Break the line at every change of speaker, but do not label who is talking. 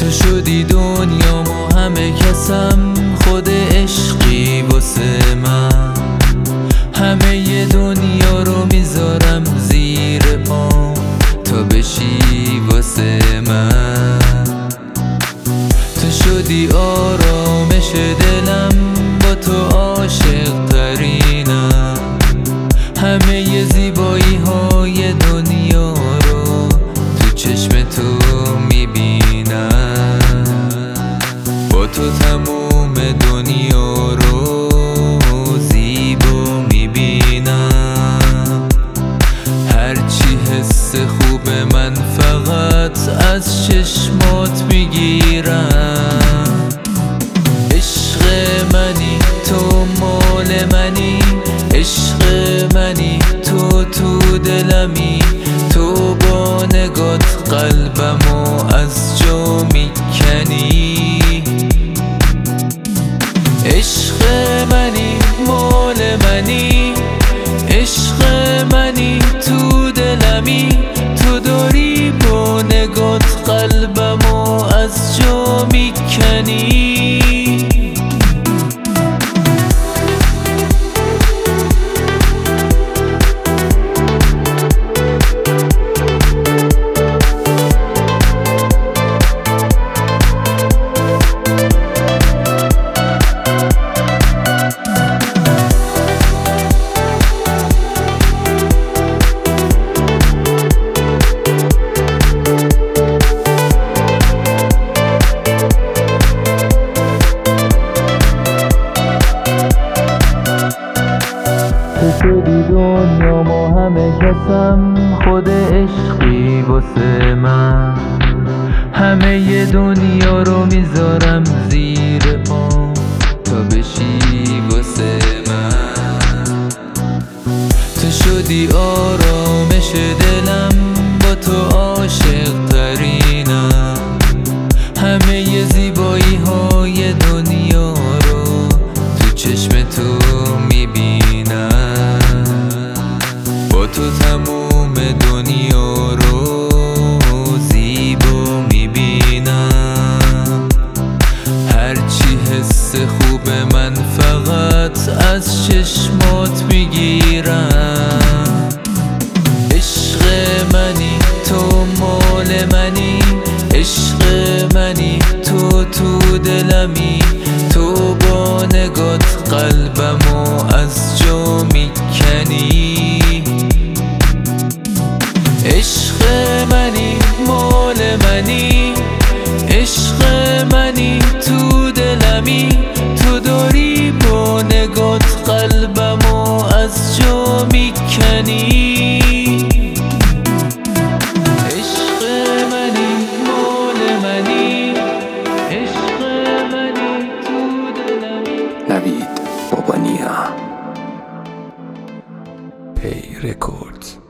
تو شدی دنیامو همه کسم، خود عشقی واسه من. همه ی دنیا رو میذارم زیر پام تا بشی واسه من. تو شدی آرامش دلم، با تو عاشق ترینم. همه ی زیبایی های دنیا رو تو چشم تو میبینم. با تو تموم دنیا رو زیبا میبینم. هرچی حس خوب من فقط از چشمات میگیرم. عشق منی تو، مال منی، عشق منی تو، تو دلمی. تو با نگات قلبمو از جا میکنی. عشق منی، مال منی، عشق منی تو دلمی. تو داری با نگات قلبمو از جا میکنی. تو شدی دنیامو همه کسم، خود عشقی واسه من. همه ی دنیا رو میذارم زیر پام تا بشی واسه من. تو شدی آرامش دلم، با تو عاشق ترینم. همه ی زیبایی های دنیا رو تو چشم تو میبینم. با تو تموم دنیا رو زیبا میبینم. هرچی حس خوب من فقط از چشمات میگیرم. عشق منی تو، مال منی، عشق منی تو، تو دلمی. تو با نگات قلبمو از جا میکنی. عشق منی، مال منی، عشق منی تو دلمی. تو داری با نگات قلبمو از جا میکنی. عشق منی، مال منی، عشق منی تو دلمی.
نوید بابانیا، پی رکوردز.